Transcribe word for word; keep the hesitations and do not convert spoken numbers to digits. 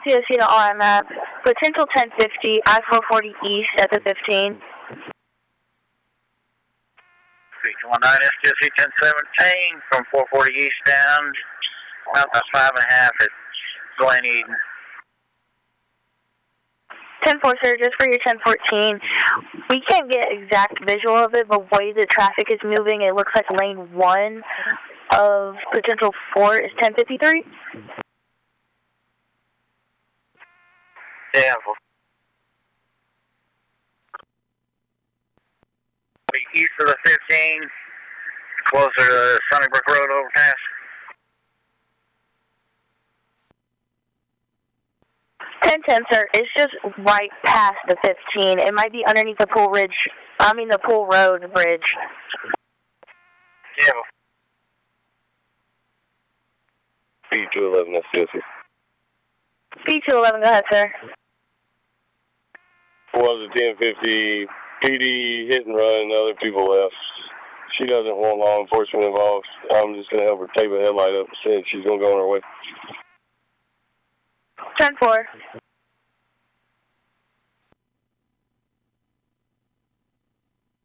C O C to R M F. Potential ten fifty, I four forty east at the fifteen. three two one nine, S T S C ten seventeen from four forty eastbound, about five and a half at Glen Eden. ten four, sir, just for your ten fourteen. We can't get exact visual of it, but the way the traffic is moving, it looks like lane one of potential four is ten fifty-three. Yeah. East of the fifteen, closer to Sunnybrook Road overpass. ten ten, sir. It's just right past the fifteen. It might be underneath the Pool Ridge, I mean the Pool Road Bridge. Yeah. P two eleven, S T S C. P two eleven, go ahead, sir. Was a ten fifty P D hit and run, other people left. She doesn't want law enforcement involved. I'm just going to help her tape a headlight up and she's going to go on her way. ten four.